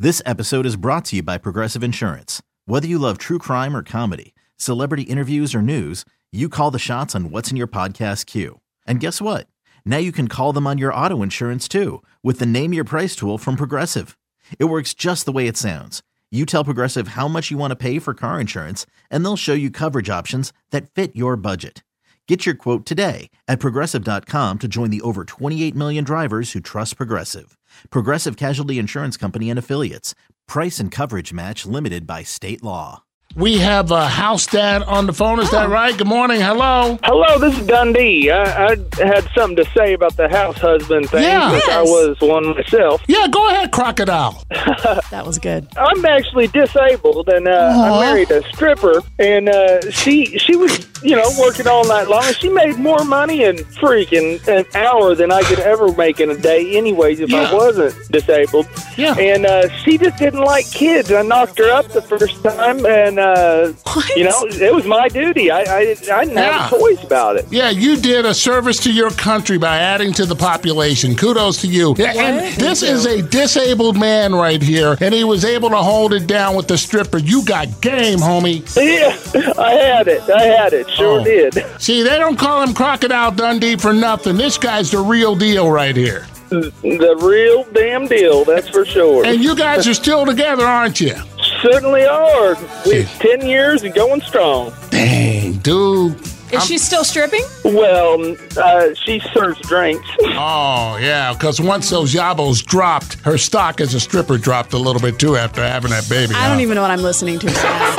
This episode is brought to you by Progressive Insurance. Whether you love true crime or comedy, celebrity interviews or news, you call the shots on what's in your podcast queue. And guess what? Now you can call them on your auto insurance too with the Name Your Price tool from Progressive. It works just the way it sounds. You tell Progressive how much you want to pay for car insurance, and they'll show you coverage options that fit your budget. Get your quote today at Progressive.com to join the over 28 million drivers who trust Progressive. Progressive Casualty Insurance Company and Affiliates. Price and coverage match limited by state law. We have a house dad on the phone. Is that right? Good morning. Hello. Hello, this is Dundee. I had something to say about the house husband thing, since I was one myself. Yeah, go ahead, Crocodile. That was good. I'm actually disabled, and I married a stripper, and she was, working all night long, and she made more money in freaking an hour than I could ever make in a day anyways if I wasn't disabled. Yeah. And she just didn't like kids. I knocked her up the first time, and it was my duty. I didn't have a choice about it. Yeah, you did a service to your country by adding to the population. Kudos to you. Yeah, and this is a disabled man right here, and he was able to hold it down with the stripper. You got game, homie. Yeah, I had it. Sure did. See, they don't call him Crocodile Dundee for nothing. This guy's the real deal right here. The real damn deal, that's for sure. And you guys are still together, aren't you? Certainly are. We've 10 years and going strong. Dang, dude. Is she still stripping? Well, she serves drinks. Oh, yeah, because once those yabos dropped, her stock as a stripper dropped a little bit, too, after having that baby. I don't even know what I'm listening to.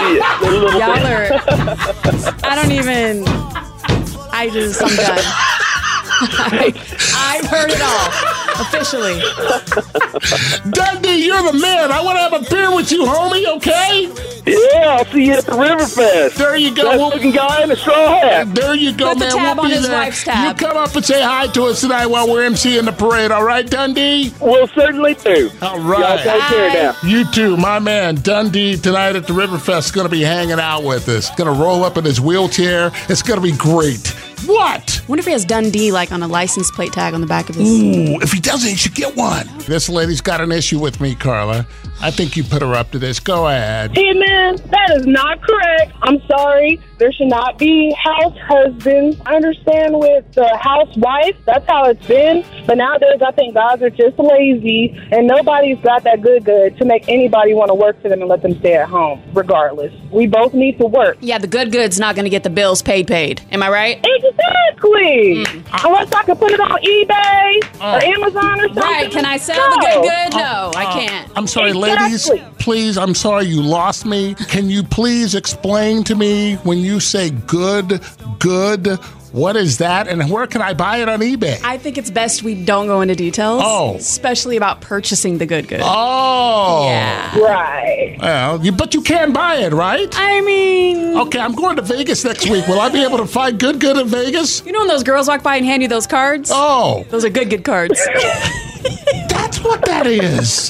I'm done. I've heard it all, officially. Dundee, you're the man. I want to have a beer with you, homie, okay? Yeah, I'll see you at the Riverfest. There you go. That looking guy in a straw hat. There you go, Put man. the tab we'll on be his there. wife's tab. You come up and say hi to us tonight while we're emceeing the parade, all right, Dundee? We'll certainly do. All right. Y'all take care now. You too, my man. Dundee tonight at the Riverfest is going to be hanging out with us. Going to roll up in his wheelchair. It's going to be great. What? I wonder if he has Dundee on a license plate tag on the back of his... Ooh, if he doesn't, he should get one. This lady's got an issue with me, Carla. I think you put her up to this. Go ahead. Hey, man, that is not correct. I'm sorry. There should not be house husbands. I understand with the housewife, that's how it's been. But nowadays, I think guys are just lazy, and nobody's got that good to make anybody want to work for them and let them stay at home, regardless. We both need to work. Yeah, the good's not going to get the bills paid. Am I right? Exactly. Unless I can put it on eBay or Amazon or something. Right. Can I sell the good? No, I can't. I'm sorry, ladies. Please, I'm sorry you lost me. Can you please explain to me when you say good, what is that, and where can I buy it on eBay? I think it's best we don't go into details. Oh. Especially about purchasing the good. Oh. Yeah. Right. Well, but you can buy it, right? I mean... Okay, I'm going to Vegas next week. Will I be able to find good in Vegas? You know when those girls walk by and hand you those cards? Oh. Those are good cards. That's what that is.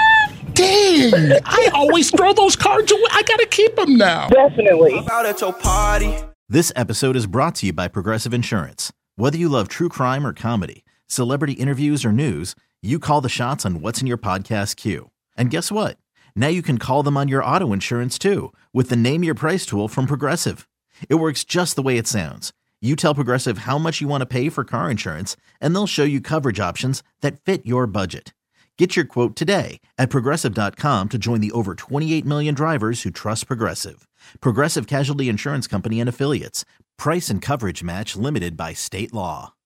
Dang, I always throw those cards away. I got to keep them now. Definitely. Out at your party. This episode is brought to you by Progressive Insurance. Whether you love true crime or comedy, celebrity interviews or news, you call the shots on what's in your podcast queue. And guess what? Now you can call them on your auto insurance too with the Name Your Price tool from Progressive. It works just the way it sounds. You tell Progressive how much you want to pay for car insurance, and they'll show you coverage options that fit your budget. Get your quote today at Progressive.com to join the over 28 million drivers who trust Progressive. Progressive Casualty Insurance Company and Affiliates. Price and coverage match limited by state law.